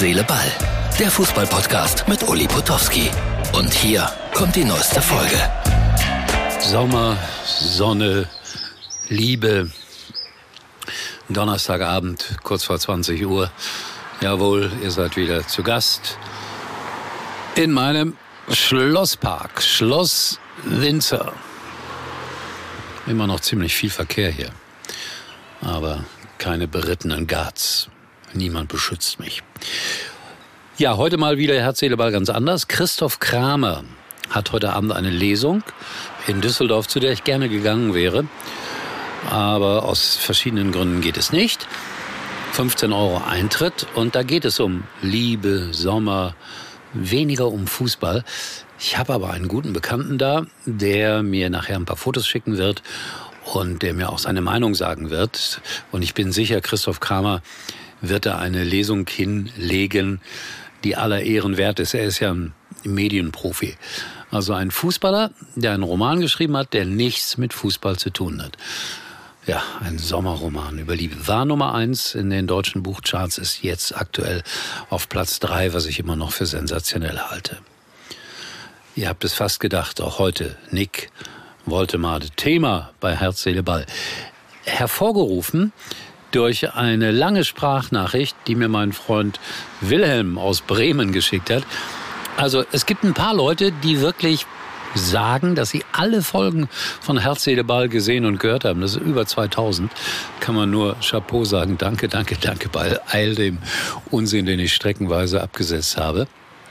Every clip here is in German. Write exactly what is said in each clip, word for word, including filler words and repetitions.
Seele, Ball. Der Fußball-Podcast mit Uli Potowski. Und hier kommt die neueste Folge. Sommer, Sonne, Liebe. Donnerstagabend, kurz vor zwanzig Uhr. Jawohl, ihr seid wieder zu Gast in meinem Schlosspark, Schloss Windsor. Immer noch ziemlich viel Verkehr hier, aber keine berittenen Guards. Niemand beschützt mich. Ja, heute mal wieder Herz, Seele, Ball ganz anders. Christoph Kramer hat heute Abend eine Lesung in Düsseldorf, zu der ich gerne gegangen wäre. Aber aus verschiedenen Gründen geht es nicht. fünfzehn Euro Eintritt und da geht es um Liebe, Sommer, weniger um Fußball. Ich habe aber einen guten Bekannten da, der mir nachher ein paar Fotos schicken wird und der mir auch seine Meinung sagen wird. Und ich bin sicher, Christoph Kramer wird da eine Lesung hinlegen, die aller Ehren wert ist. Er ist ja ein Medienprofi. Also ein Fußballer, der einen Roman geschrieben hat, der nichts mit Fußball zu tun hat. Ja, ein Sommerroman über Liebe. War Nummer eins in den deutschen Buchcharts, ist jetzt aktuell auf Platz drei, was ich immer noch für sensationell halte. Ihr habt es fast gedacht, auch heute, Nick Woltemade, Thema bei Herz, Seele, Ball. Hervorgerufen durch eine lange Sprachnachricht, die mir mein Freund Wilhelm aus Bremen geschickt hat. Also es gibt ein paar Leute, die wirklich sagen, dass sie alle Folgen von Herz, Seele, Ball gesehen und gehört haben. Das ist über zweitausend. Kann man nur Chapeau sagen. Danke, danke, danke bei all dem Unsinn, den ich streckenweise abgesetzt habe.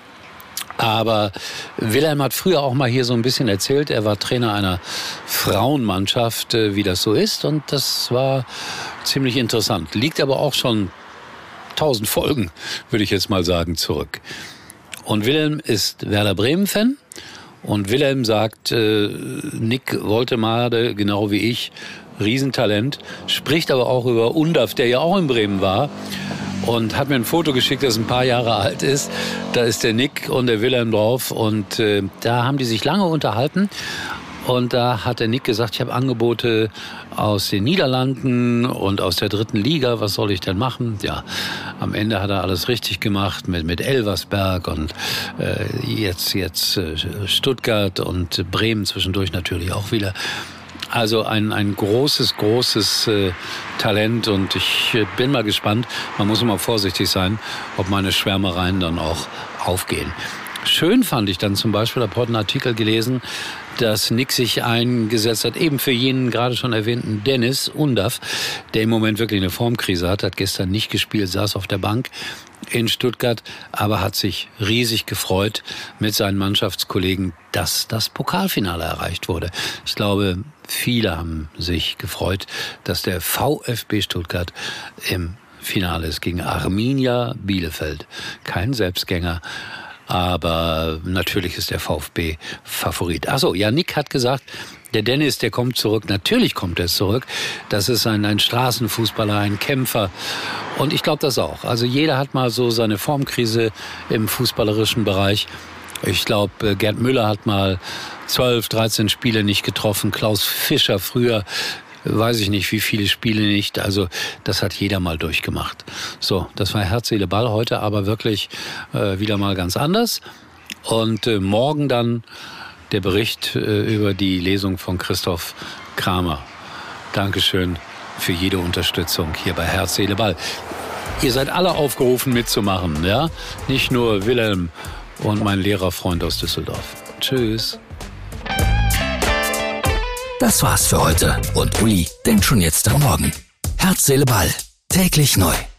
Aber Wilhelm hat früher auch mal hier so ein bisschen erzählt, er war Trainer einer Frauenmannschaft, wie das so ist. Und das war ziemlich interessant. Liegt aber auch schon tausend Folgen, würde ich jetzt mal sagen, zurück. Und Wilhelm ist Werder Bremen-Fan. Und Wilhelm sagt, äh, Nick Woltemade, genau wie ich, Riesentalent, spricht aber auch über Undaf, der ja auch in Bremen war. Und hat mir ein Foto geschickt, das ein paar Jahre alt ist. Da ist der Nick und der Wilhelm drauf. Und äh, da haben die sich lange unterhalten. Und da hat der Nick gesagt, ich habe Angebote aus den Niederlanden und aus der dritten Liga. Was soll ich denn machen? Ja, am Ende hat er alles richtig gemacht mit, mit Elversberg und äh, jetzt, jetzt äh, Stuttgart und Bremen zwischendurch natürlich auch wieder. Also ein, ein großes, großes äh, Talent und ich äh, bin mal gespannt, man muss immer vorsichtig sein, ob meine Schwärmereien dann auch aufgehen. Schön fand ich dann zum Beispiel, ich habe heute einen Artikel gelesen, dass Nick sich eingesetzt hat, eben für jenen gerade schon erwähnten Dennis Undaf, der im Moment wirklich eine Formkrise hat, hat gestern nicht gespielt, saß auf der Bank in Stuttgart, aber hat sich riesig gefreut mit seinen Mannschaftskollegen, dass das Pokalfinale erreicht wurde. Ich glaube, viele haben sich gefreut, dass der VfB Stuttgart im Finale ist gegen Arminia Bielefeld. Kein Selbstgänger. Aber natürlich ist der VfB Favorit. Ach so, ja, Nick hat gesagt, der Dennis, der kommt zurück. Natürlich kommt er zurück. Das ist ein, ein Straßenfußballer, ein Kämpfer. Und ich glaube das auch. Also jeder hat mal so seine Formkrise im fußballerischen Bereich. Ich glaube, Gerd Müller hat mal zwölf, dreizehn Spiele nicht getroffen. Klaus Fischer früher, weiß ich nicht, wie viele Spiele nicht. Also das hat jeder mal durchgemacht. So, das war Herz, Seele, Ball heute, aber wirklich äh, wieder mal ganz anders. Und äh, morgen dann der Bericht äh, über die Lesung von Christoph Kramer. Dankeschön für jede Unterstützung hier bei Herz, Seele, Ball. Ihr seid alle aufgerufen mitzumachen, ja? Nicht nur Wilhelm und mein Lehrerfreund aus Düsseldorf. Tschüss. Das war's für heute. Und Uli denkt schon jetzt am Morgen. Herz, Seele, Ball. Täglich neu.